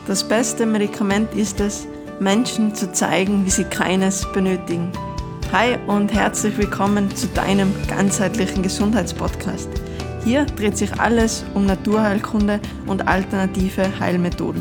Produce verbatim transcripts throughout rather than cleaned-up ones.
Das beste Medikament ist es, Menschen zu zeigen, wie sie keines benötigen. Hi und herzlich willkommen zu deinem ganzheitlichen Gesundheitspodcast. Hier dreht sich alles um Naturheilkunde und alternative Heilmethoden.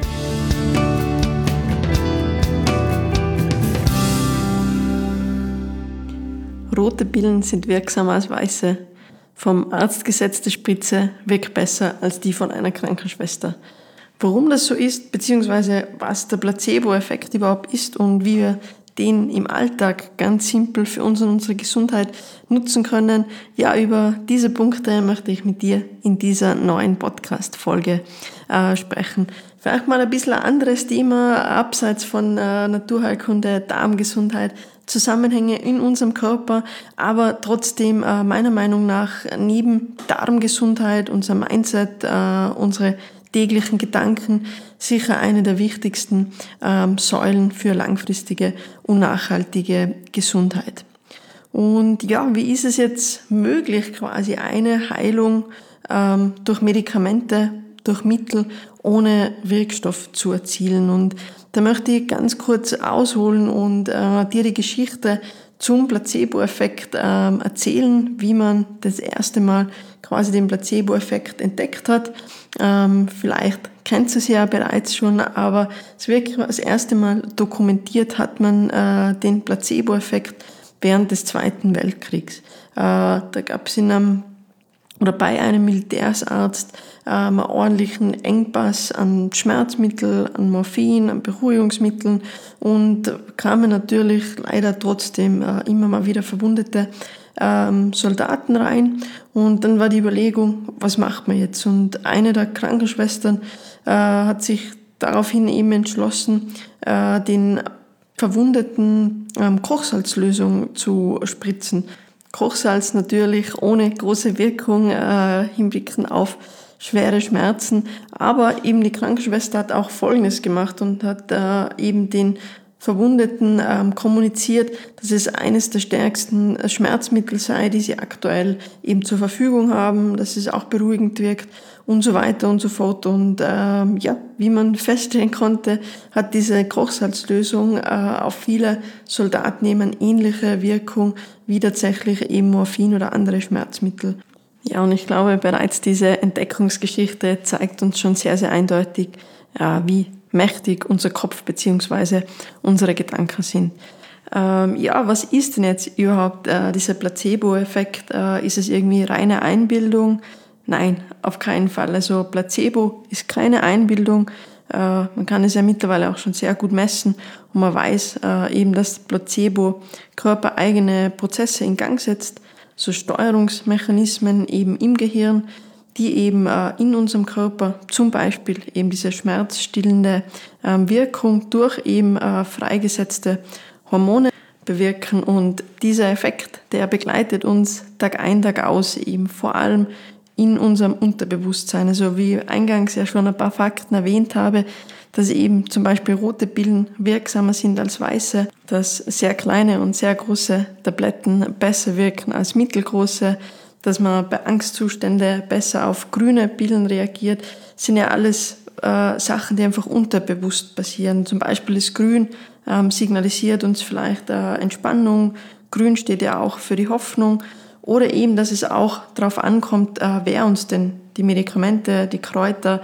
Rote Pillen sind wirksamer als weiße. Vom Arzt gesetzte Spritze wirkt besser als die von einer Krankenschwester. Warum das so ist, beziehungsweise was der Placebo-Effekt überhaupt ist und wie wir den im Alltag ganz simpel für uns und unsere Gesundheit nutzen können, ja, über diese Punkte möchte ich mit dir in dieser neuen Podcast-Folge äh, sprechen. Vielleicht mal ein bisschen ein anderes Thema, abseits von äh, Naturheilkunde, Darmgesundheit, Zusammenhänge in unserem Körper, aber trotzdem äh, meiner Meinung nach neben Darmgesundheit, unser Mindset, äh, unsere täglichen Gedanken sicher eine der wichtigsten ähm, Säulen für langfristige und nachhaltige Gesundheit. Und ja, wie ist es jetzt möglich, quasi eine Heilung ähm, durch Medikamente, durch Mittel ohne Wirkstoff zu erzielen? Und da möchte ich ganz kurz ausholen und äh, dir die Geschichte zum Placebo-Effekt ähm, erzählen, wie man das erste Mal quasi den Placebo-Effekt entdeckt hat. Ähm, vielleicht kennt es ja bereits schon, aber es wirklich das erste Mal dokumentiert hat man äh, den Placebo-Effekt während des Zweiten Weltkriegs. Äh, da gab es in einem oder bei einem Militärsarzt ähm, einen ordentlichen Engpass an Schmerzmittel, an Morphin, an Beruhigungsmitteln und kamen natürlich leider trotzdem äh, immer mal wieder verwundete ähm, Soldaten rein. Und dann war die Überlegung, was macht man jetzt? Und eine der Krankenschwestern äh, hat sich daraufhin eben entschlossen, äh, den Verwundeten ähm, Kochsalzlösung zu spritzen. Kochsalz natürlich ohne große Wirkung äh, hinblicken auf schwere Schmerzen. Aber eben die Krankenschwester hat auch Folgendes gemacht und hat äh, eben den Verwundeten ähm, kommuniziert, dass es eines der stärksten Schmerzmittel sei, die sie aktuell eben zur Verfügung haben, dass es auch beruhigend wirkt und so weiter und so fort. Und ähm, ja, wie man feststellen konnte, hat diese Kochsalzlösung äh, auf viele Soldaten eben eine ähnliche Wirkung wie tatsächlich eben Morphin oder andere Schmerzmittel. Ja, und ich glaube, bereits diese Entdeckungsgeschichte zeigt uns schon sehr, sehr eindeutig, äh, wie mächtig unser Kopf bzw. unsere Gedanken sind. Ähm, ja, was ist denn jetzt überhaupt äh, dieser Placebo-Effekt? Äh, ist es irgendwie reine Einbildung? Nein, auf keinen Fall. Also Placebo ist keine Einbildung. Äh, man kann es ja mittlerweile auch schon sehr gut messen und man weiß äh, eben, dass Placebo körpereigene Prozesse in Gang setzt, so Steuerungsmechanismen eben im Gehirn, die eben äh, in unserem Körper zum Beispiel eben diese schmerzstillende äh, Wirkung durch eben äh, freigesetzte Hormone bewirken. Und dieser Effekt, der begleitet uns Tag ein, Tag aus, eben vor allem in unserem Unterbewusstsein. Also wie ich eingangs ja schon ein paar Fakten erwähnt habe, dass eben zum Beispiel rote Pillen wirksamer sind als weiße, dass sehr kleine und sehr große Tabletten besser wirken als mittelgroße, dass man bei Angstzuständen besser auf grüne Pillen reagiert, sind ja alles äh, Sachen, die einfach unterbewusst passieren. Zum Beispiel ist Grün ähm, signalisiert uns vielleicht äh, Entspannung. Grün steht ja auch für die Hoffnung. Oder eben, dass es auch darauf ankommt, äh, wer uns denn die Medikamente, die Kräuter,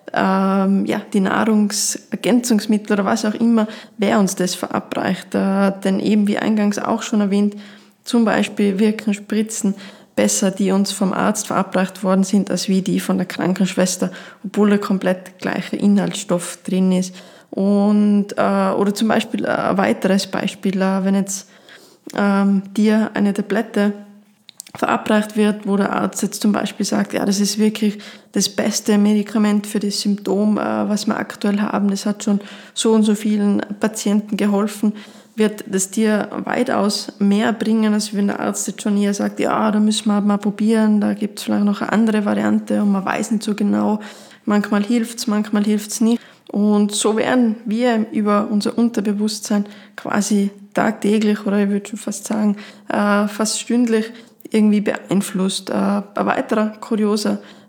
ähm, ja, die Nahrungsergänzungsmittel oder was auch immer, wer uns das verabreicht. Äh, denn eben, wie eingangs auch schon erwähnt, zum Beispiel wirken Spritzen besser, die uns vom Arzt verabreicht worden sind, als wie die von der Krankenschwester, obwohl der komplett gleiche Inhaltsstoff drin ist. Und äh, oder zum Beispiel ein weiteres Beispiel, äh, wenn jetzt ähm, dir eine Tablette verabreicht wird, wo der Arzt jetzt zum Beispiel sagt, ja, das ist wirklich das beste Medikament für das Symptom, äh, was wir aktuell haben, das hat schon so und so vielen Patienten geholfen, wird das dir weitaus mehr bringen, als wenn der Arzt jetzt schon eher sagt, ja, da müssen wir mal probieren, da gibt es vielleicht noch eine andere Variante und man weiß nicht so genau, manchmal hilft's, manchmal hilft's nicht. Und so werden wir über unser Unterbewusstsein quasi tagtäglich oder ich würde schon fast sagen, äh, fast stündlich irgendwie beeinflusst. Äh, ein weiterer kurioser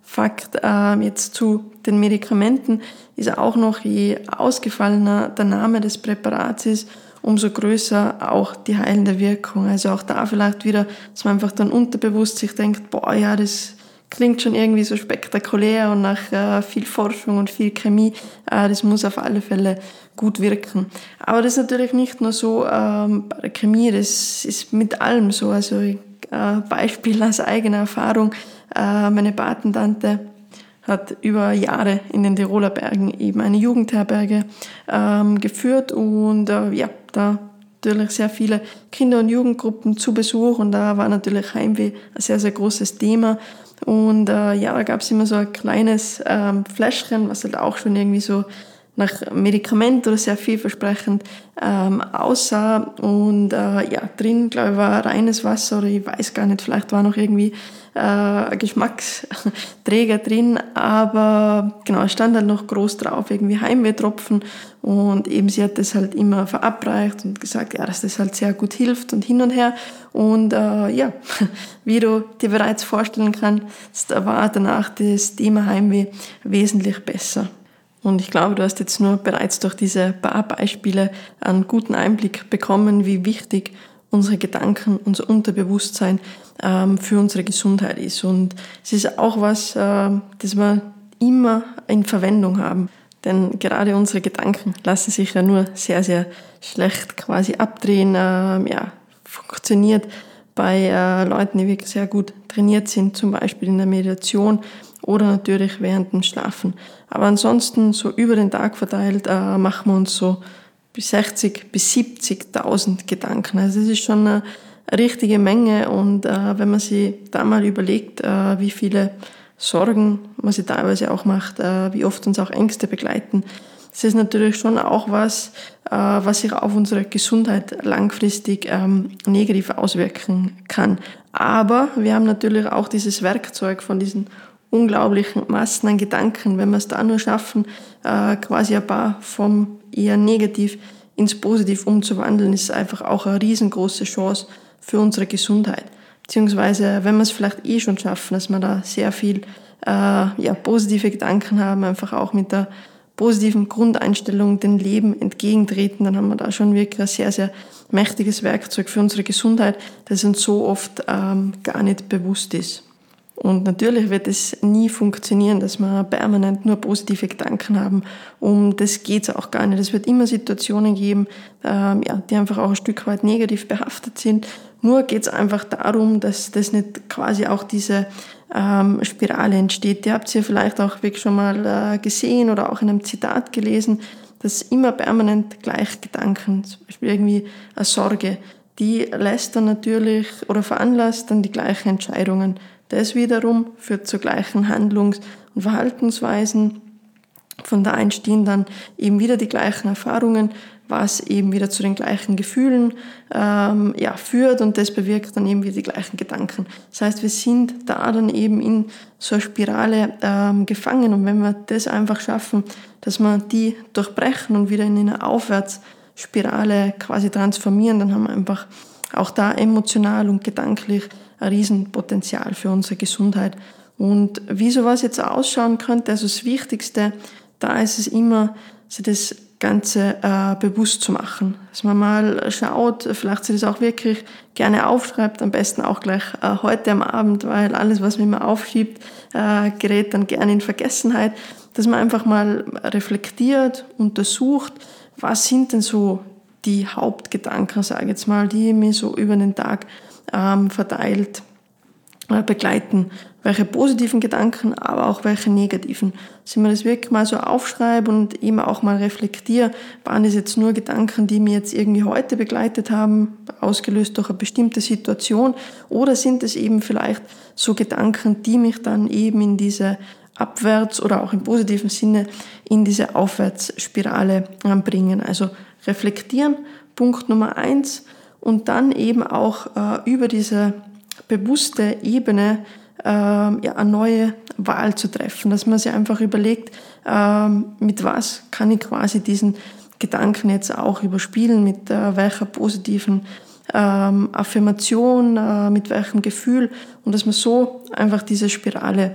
Fakt äh, jetzt zu den Medikamenten ist auch noch, je ausgefallener der Name des Präparats ist, umso größer auch die heilende Wirkung. Also auch da vielleicht wieder, dass man einfach dann unterbewusst sich denkt, boah, ja, das klingt schon irgendwie so spektakulär und nach äh, viel Forschung und viel Chemie, äh, das muss auf alle Fälle gut wirken. Aber das ist natürlich nicht nur so ähm, bei der Chemie, das ist mit allem so. Also äh, Beispiel aus eigener Erfahrung, äh, meine Patentante hat über Jahre in den Tiroler Bergen eben eine Jugendherberge ähm, geführt und äh, ja, da natürlich sehr viele Kinder- und Jugendgruppen zu Besuch und da war natürlich Heimweh ein sehr, sehr großes Thema. Und äh, ja, da gab es immer so ein kleines ähm, Fläschchen, was halt auch schon irgendwie so nach Medikament oder sehr vielversprechend ähm, aussah. Und äh, ja, drin, glaube ich, war reines Wasser oder ich weiß gar nicht, vielleicht war noch irgendwie äh, ein Geschmacksträger drin. Aber genau, es stand halt noch groß drauf, irgendwie Heimwehtropfen. Und eben sie hat das halt immer verabreicht und gesagt, ja, dass das halt sehr gut hilft und hin und her. Und äh, ja, wie du dir bereits vorstellen kannst, war danach das Thema Heimweh wesentlich besser. Und ich glaube, du hast jetzt nur bereits durch diese paar Beispiele einen guten Einblick bekommen, wie wichtig unsere Gedanken, unser Unterbewusstsein ähm, für unsere Gesundheit ist. Und es ist auch was, äh, das wir immer in Verwendung haben. Denn gerade unsere Gedanken lassen sich ja nur sehr, sehr schlecht quasi abdrehen. Ähm, ja, funktioniert bei äh, Leuten, die wirklich sehr gut trainiert sind, zum Beispiel in der Meditation oder natürlich während dem Schlafen. Aber ansonsten so über den Tag verteilt äh, machen wir uns so bis sechzig bis siebzigtausend Gedanken. Also das ist schon eine, eine richtige Menge und äh, wenn man sich da mal überlegt, äh, wie viele Sorgen man sich teilweise auch macht, äh, wie oft uns auch Ängste begleiten, das ist natürlich schon auch was, äh, was sich auf unsere Gesundheit langfristig ähm, negativ auswirken kann. Aber wir haben natürlich auch dieses Werkzeug von diesen unglaublichen Massen an Gedanken, wenn wir es da nur schaffen, äh, quasi ein paar vom eher negativ ins Positiv umzuwandeln, ist einfach auch eine riesengroße Chance für unsere Gesundheit. Beziehungsweise, wenn wir es vielleicht eh schon schaffen, dass wir da sehr viel äh, ja, positive Gedanken haben, einfach auch mit der positiven Grundeinstellung dem Leben entgegentreten, dann haben wir da schon wirklich ein sehr, sehr mächtiges Werkzeug für unsere Gesundheit, das uns so oft ähm, gar nicht bewusst ist. Und natürlich wird es nie funktionieren, dass wir permanent nur positive Gedanken haben. Um das geht es auch gar nicht. Es wird immer Situationen geben, ähm, ja, die einfach auch ein Stück weit negativ behaftet sind. Nur geht es einfach darum, dass das nicht quasi auch diese ähm, Spirale entsteht. Die habt ihr vielleicht auch wirklich schon mal äh, gesehen oder auch in einem Zitat gelesen, dass immer permanent gleich Gedanken, zum Beispiel irgendwie eine Sorge, die lässt dann natürlich oder veranlasst dann die gleichen Entscheidungen. Das wiederum führt zu gleichen Handlungs- und Verhaltensweisen. Von da entstehen dann eben wieder die gleichen Erfahrungen, was eben wieder zu den gleichen Gefühlen ähm, ja, führt und das bewirkt dann eben wieder die gleichen Gedanken. Das heißt, wir sind da dann eben in so einer Spirale ähm, gefangen und wenn wir das einfach schaffen, dass wir die durchbrechen und wieder in eine Aufwärtsspirale quasi transformieren, dann haben wir einfach auch da emotional und gedanklich ein Riesenpotenzial für unsere Gesundheit. Und wie sowas jetzt ausschauen könnte, also das Wichtigste, da ist es immer, sich das Ganze äh, bewusst zu machen. Dass man mal schaut, vielleicht sich das auch wirklich gerne aufschreibt, am besten auch gleich äh, heute am Abend, weil alles, was man immer aufschiebt, äh, gerät dann gerne in Vergessenheit. Dass man einfach mal reflektiert, untersucht, was sind denn so die Hauptgedanken, sage ich jetzt mal, die mich so über den Tag ähm, verteilt äh, begleiten. Welche positiven Gedanken, aber auch welche negativen. Dass ich mir das wirklich mal so aufschreibe und eben auch mal reflektiere, waren das jetzt nur Gedanken, die mir jetzt irgendwie heute begleitet haben, ausgelöst durch eine bestimmte Situation, oder sind es eben vielleicht so Gedanken, die mich dann eben in diese abwärts oder auch im positiven Sinne in diese Aufwärtsspirale bringen. Also reflektieren, Punkt Nummer eins, und dann eben auch äh, über diese bewusste Ebene äh, ja, eine neue Wahl zu treffen, dass man sich einfach überlegt, äh, mit was kann ich quasi diesen Gedanken jetzt auch überspielen, mit äh, welcher positiven ähm, Affirmation, äh, mit welchem Gefühl, und dass man so einfach diese Spirale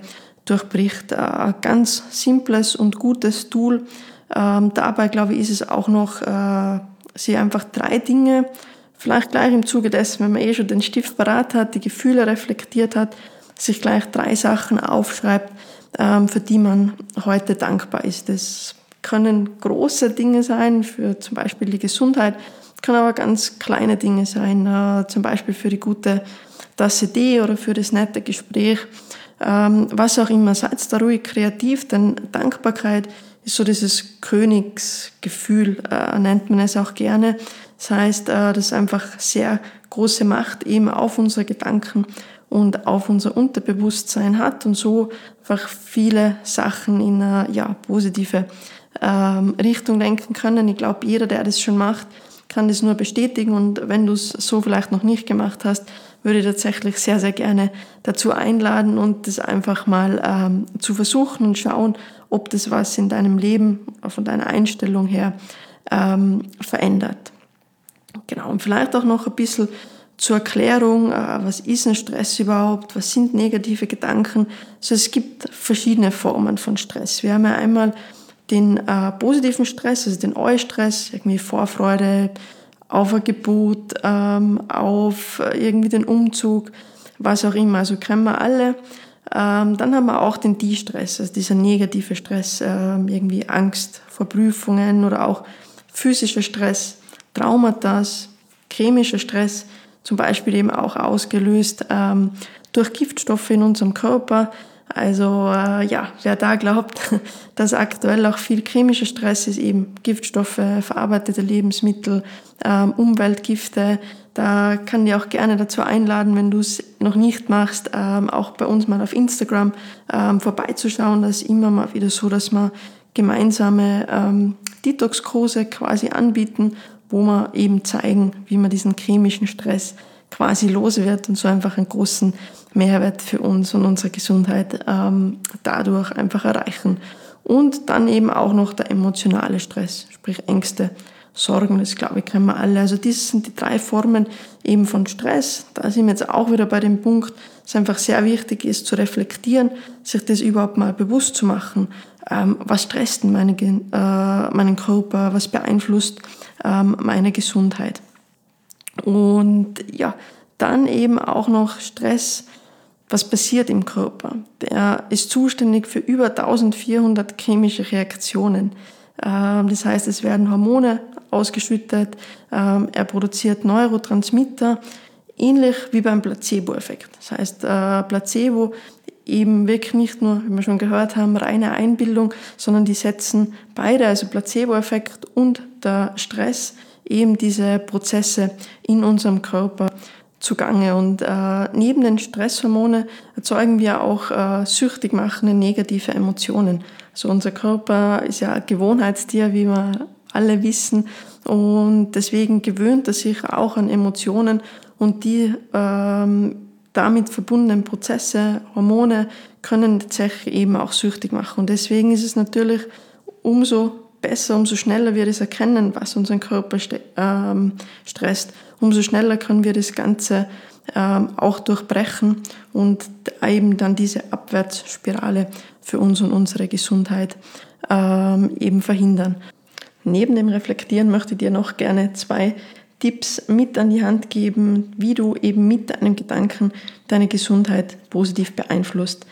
durchbricht. Ein ganz simples und gutes Tool. Ähm, dabei, glaube ich, ist es auch noch, äh, sie einfach drei Dinge, vielleicht gleich im Zuge dessen, wenn man eh schon den Stift parat hat, die Gefühle reflektiert hat, sich gleich drei Sachen aufschreibt, ähm, für die man heute dankbar ist. Das können große Dinge sein, für zum Beispiel die Gesundheit, können aber ganz kleine Dinge sein, äh, zum Beispiel für die gute Tasse Tee oder für das nette Gespräch, ähm, was auch immer. Seid da ruhig kreativ, denn Dankbarkeit ist so dieses Königsgefühl, äh, nennt man es auch gerne. Das heißt, äh, das einfach sehr große Macht eben auf unsere Gedanken und auf unser Unterbewusstsein hat und so einfach viele Sachen in eine ja, positive ähm, Richtung lenken können. Ich glaube, jeder, der das schon macht, kann das nur bestätigen, und wenn du es so vielleicht noch nicht gemacht hast, würde ich tatsächlich sehr, sehr gerne dazu einladen und das einfach mal ähm, zu versuchen und schauen, ob das was in deinem Leben, von deiner Einstellung her, ähm, verändert. Genau, und vielleicht auch noch ein bisschen zur Erklärung, äh, was ist ein Stress überhaupt, was sind negative Gedanken. Also es gibt verschiedene Formen von Stress. Wir haben ja einmal den äh, positiven Stress, also den Eustress, irgendwie Vorfreude auf ein Gebot, ähm, auf irgendwie den Umzug, was auch immer, also kennen wir alle. Ähm, dann haben wir auch den Die-Stress, also dieser negative Stress, ähm, irgendwie Angst vor Prüfungen oder auch physischer Stress, Traumata, chemischer Stress, zum Beispiel eben auch ausgelöst ähm, durch Giftstoffe in unserem Körper. Also äh, ja, wer da glaubt, dass aktuell auch viel chemischer Stress ist, eben Giftstoffe, verarbeitete Lebensmittel, ähm, Umweltgifte, da kann ich auch gerne dazu einladen, wenn du es noch nicht machst, ähm, auch bei uns mal auf Instagram ähm, vorbeizuschauen. Das ist immer mal wieder so, dass wir gemeinsame ähm, Detox-Kurse quasi anbieten, wo wir eben zeigen, wie man diesen chemischen Stress quasi los wird und so einfach einen großen Mehrwert für uns und unsere Gesundheit ähm, dadurch einfach erreichen. Und dann eben auch noch der emotionale Stress, sprich Ängste, Sorgen, das glaube ich kennen wir alle. Also das sind die drei Formen eben von Stress. Da sind wir jetzt auch wieder bei dem Punkt, dass es einfach sehr wichtig ist zu reflektieren, sich das überhaupt mal bewusst zu machen. Ähm, was stresst denn meine, äh, meinen Körper, was beeinflusst ähm, meine Gesundheit? Und ja, dann eben auch noch Stress, was passiert im Körper. Der ist zuständig für über eintausendvierhundert chemische Reaktionen. Das heißt, es werden Hormone ausgeschüttet, er produziert Neurotransmitter, ähnlich wie beim Placebo-Effekt. Das heißt, Placebo eben wirklich nicht nur, wie wir schon gehört haben, reine Einbildung, sondern die setzen beide, also Placebo-Effekt und der Stress, eben diese Prozesse in unserem Körper zugange. Und äh, neben den Stresshormonen erzeugen wir auch äh, süchtig machende negative Emotionen. Also unser Körper ist ja ein Gewohnheitstier, wie wir alle wissen, und deswegen gewöhnt er sich auch an Emotionen, und die ähm, damit verbundenen Prozesse, Hormone, können tatsächlich eben auch süchtig machen. Und deswegen ist es natürlich umso besser, umso schneller wir das erkennen, was unseren Körper st- ähm, stresst, umso schneller können wir das Ganze ähm, auch durchbrechen und eben dann diese Abwärtsspirale für uns und unsere Gesundheit ähm, eben verhindern. Neben dem Reflektieren möchte ich dir noch gerne zwei Tipps mit an die Hand geben, wie du eben mit deinen Gedanken deine Gesundheit positiv beeinflusst.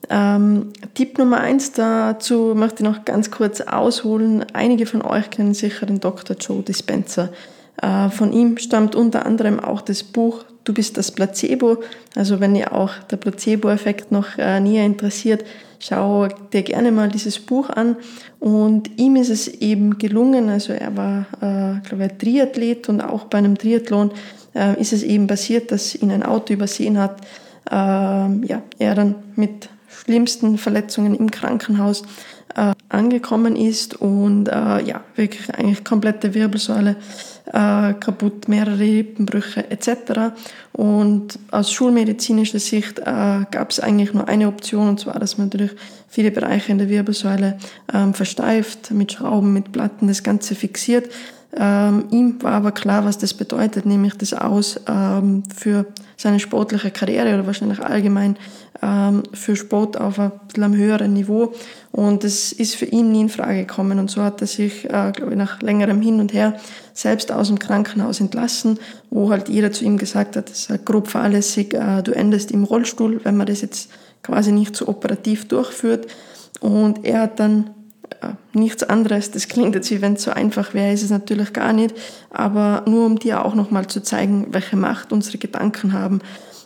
Ähm, Tipp Nummer eins dazu möchte ich noch ganz kurz ausholen. Einige von euch kennen sicher den Doktor Joe Dispenza. Äh, von ihm stammt unter anderem auch das Buch Du bist das Placebo. Also wenn ihr auch der Placebo-Effekt noch äh, näher interessiert, schau dir gerne mal dieses Buch an. Und ihm ist es eben gelungen, also er war, äh, glaube ich, Triathlet, und auch bei einem Triathlon äh, ist es eben passiert, dass ihn ein Auto übersehen hat. Äh, ja, er dann mit schlimmsten Verletzungen im Krankenhaus äh, angekommen ist und äh, ja, wirklich eigentlich komplette Wirbelsäule äh, kaputt, mehrere Rippenbrüche et cetera. Und aus schulmedizinischer Sicht äh, gab es eigentlich nur eine Option, und zwar, dass man natürlich viele Bereiche in der Wirbelsäule äh, versteift, mit Schrauben, mit Platten das Ganze fixiert. Ähm, ihm war aber klar, was das bedeutet, nämlich das Aus ähm, für seine sportliche Karriere oder wahrscheinlich allgemein ähm, für Sport auf ein bisschen einem höheren Niveau. Und das ist für ihn nie in Frage gekommen. Und so hat er sich, äh, glaube ich, nach längerem Hin und Her selbst aus dem Krankenhaus entlassen, wo halt jeder zu ihm gesagt hat, das ist grob fahrlässig, äh, du endest im Rollstuhl, wenn man das jetzt quasi nicht so operativ durchführt. Und er hat dann äh, nichts anderes, das klingt jetzt, wie wenn es so einfach wäre, ist es natürlich gar nicht, aber nur um dir auch nochmal zu zeigen, welche Macht unsere Gedanken haben.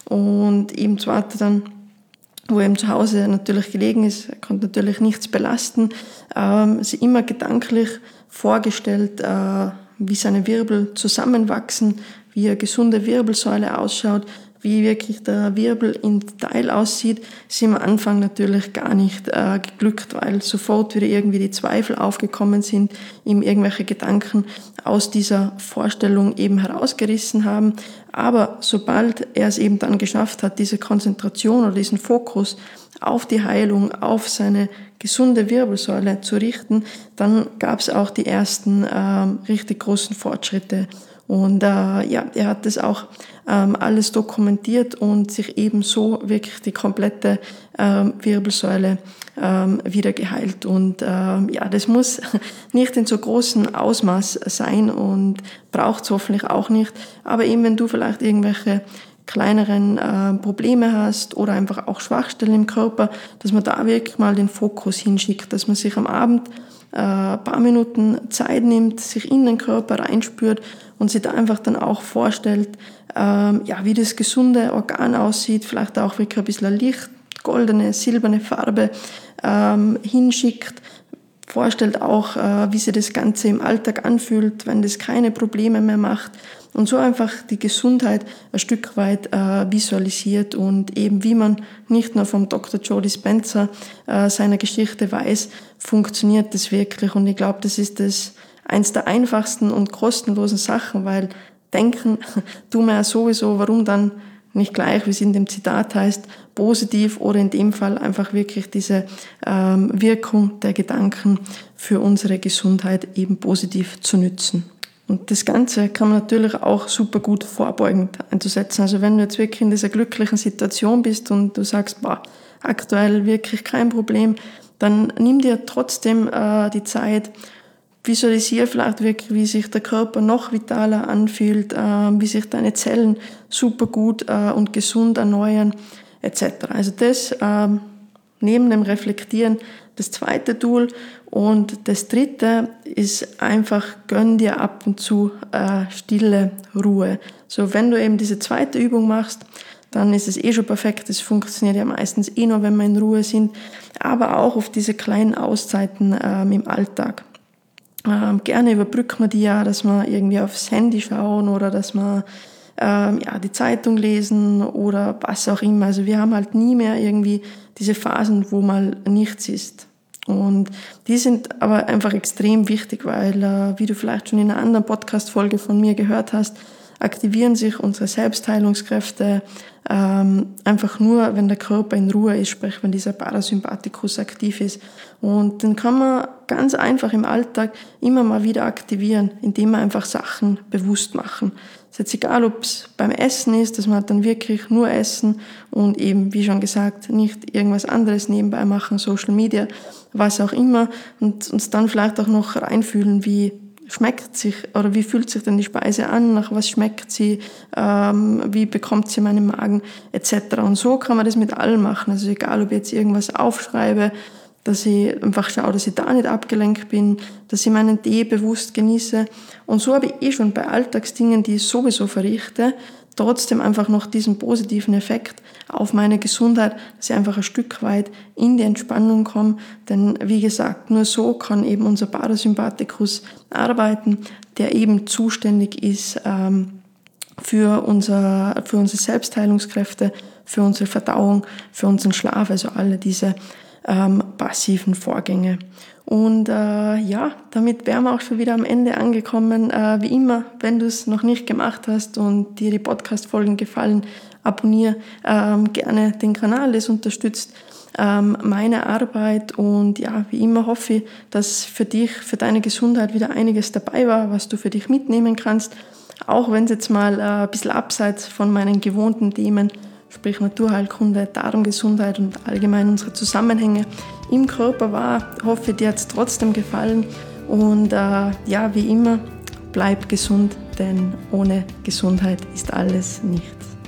Und eben zwar hat er dann, wo er eben zu Hause natürlich gelegen ist, er konnte natürlich nichts belasten, ähm, sich immer gedanklich vorgestellt, äh, wie seine Wirbel zusammenwachsen, wie eine gesunde Wirbelsäule ausschaut, wie wirklich der Wirbel im Detail aussieht, ist ihm am Anfang natürlich gar nicht äh, geglückt, weil sofort wieder irgendwie die Zweifel aufgekommen sind, ihm irgendwelche Gedanken aus dieser Vorstellung eben herausgerissen haben. Aber sobald er es eben dann geschafft hat, diese Konzentration oder diesen Fokus auf die Heilung, auf seine gesunde Wirbelsäule zu richten, dann gab es auch die ersten ähm, richtig großen Fortschritte. Und äh, ja, er hat das auch ähm, alles dokumentiert und sich eben so wirklich die komplette ähm, Wirbelsäule ähm, wieder geheilt. Und ähm, ja, das muss nicht in so großem Ausmaß sein und braucht es hoffentlich auch nicht. Aber eben, wenn du vielleicht irgendwelche kleineren äh, Probleme hast oder einfach auch Schwachstellen im Körper, dass man da wirklich mal den Fokus hinschickt, dass man sich am Abend äh, ein paar Minuten Zeit nimmt, sich in den Körper reinspürt und sich da einfach dann auch vorstellt, ähm, ja, wie das gesunde Organ aussieht, vielleicht auch wirklich ein bisschen Licht, goldene, silberne Farbe ähm, hinschickt, vorstellt auch, äh, wie sich das Ganze im Alltag anfühlt, wenn das keine Probleme mehr macht und so einfach die Gesundheit ein Stück weit äh, visualisiert und eben wie man nicht nur vom Doktor Joe Dispenza äh, seiner Geschichte weiß, funktioniert das wirklich und ich glaube, das ist das eins der einfachsten und kostenlosen Sachen, weil denken tun wir ja sowieso, warum dann nicht gleich, wie es in dem Zitat heißt, positiv oder in dem Fall einfach wirklich diese ähm, Wirkung der Gedanken für unsere Gesundheit eben positiv zu nützen. Und das Ganze kann man natürlich auch super gut vorbeugend einzusetzen. Also wenn du jetzt wirklich in dieser glücklichen Situation bist und du sagst, boah, aktuell wirklich kein Problem, dann nimm dir trotzdem äh, die Zeit, visualisiere vielleicht wirklich, wie sich der Körper noch vitaler anfühlt, äh, wie sich deine Zellen super gut äh, und gesund erneuern, et cetera. Also das äh, neben dem Reflektieren das zweite Tool. Und das dritte ist einfach, gönn dir ab und zu äh, stille Ruhe. So, wenn du eben diese zweite Übung machst, dann ist es eh schon perfekt. Das funktioniert ja meistens eh nur, wenn wir in Ruhe sind, aber auch auf diese kleinen Auszeiten ähm, im Alltag. Ähm, gerne überbrücken wir die ja, dass wir irgendwie aufs Handy schauen oder dass wir ähm, ja, die Zeitung lesen oder was auch immer. Also wir haben halt nie mehr irgendwie diese Phasen, wo mal nichts ist. Und die sind aber einfach extrem wichtig, weil, äh, wie du vielleicht schon in einer anderen Podcast-Folge von mir gehört hast, aktivieren sich unsere Selbstheilungskräfte ähm, einfach nur, wenn der Körper in Ruhe ist, sprich wenn dieser Parasympathikus aktiv ist. Und den kann man ganz einfach im Alltag immer mal wieder aktivieren, indem wir einfach Sachen bewusst machen. Es ist jetzt egal, ob es beim Essen ist, dass man dann wirklich nur essen und eben, wie schon gesagt, nicht irgendwas anderes nebenbei machen, Social Media, was auch immer, und uns dann vielleicht auch noch reinfühlen, wie schmeckt sich oder wie fühlt sich denn die Speise an, nach was schmeckt sie, ähm, wie bekommt sie meinen Magen et cetera. Und so kann man das mit allem machen. Also egal, ob ich jetzt irgendwas aufschreibe, dass ich einfach schaue, dass ich da nicht abgelenkt bin, dass ich meinen Tee bewusst genieße. Und so habe ich eh schon bei Alltagsdingen, die ich sowieso verrichte, trotzdem einfach noch diesen positiven Effekt auf meine Gesundheit, dass ich einfach ein Stück weit in die Entspannung komme. Denn wie gesagt, nur so kann eben unser Parasympathikus arbeiten, der eben zuständig ist ähm, für, unser, für unsere Selbstheilungskräfte, für unsere Verdauung, für unseren Schlaf, also alle diese ähm, passiven Vorgänge. Und äh, ja, damit wären wir auch schon wieder am Ende angekommen. Äh, wie immer, wenn du es noch nicht gemacht hast und dir die Podcast-Folgen gefallen, abonniere ähm, gerne den Kanal, das unterstützt ähm, meine Arbeit. Und ja, wie immer hoffe ich, dass für dich, für deine Gesundheit wieder einiges dabei war, was du für dich mitnehmen kannst. Auch wenn es jetzt mal äh, ein bisschen abseits von meinen gewohnten Themen, sprich Naturheilkunde, Darmgesundheit und allgemein unsere Zusammenhänge im Körper war, hoffe, dir hat es trotzdem gefallen. Und äh, ja, wie immer, bleib gesund, denn ohne Gesundheit ist alles nichts.